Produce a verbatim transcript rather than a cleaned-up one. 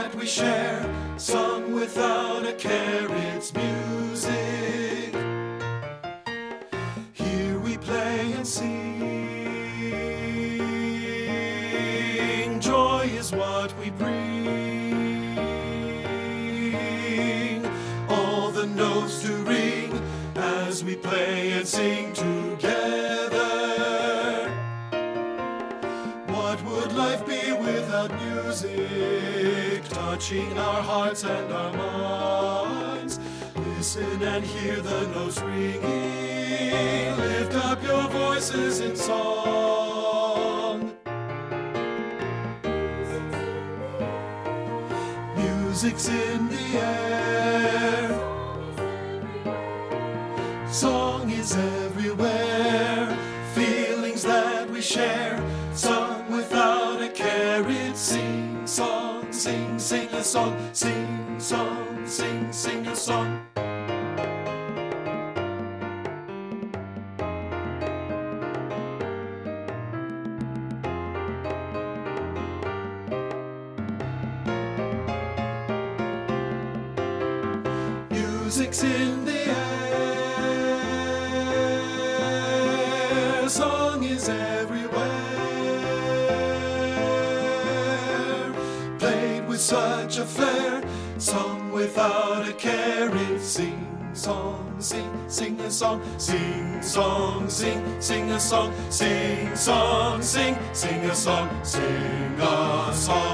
that we share, sung without a care, it's music. Here we play and sing, joy is what we bring, all the notes to ring as we play and sing together. What would life be without music, touching our hearts and our minds? Listen and hear the notes ringing, lift up your voices in song. Music's in the air, song is everywhere, feelings that we share, sung without a care, it's sing, song, sing, sing a song, sing, song, sing, sing a song. Music's in the air, song is everywhere, played with such a flair, sung without a care, it's sing, song, sing, sing a song, sing, song, sing, sing a song, sing, song, sing, sing a song, sing a song.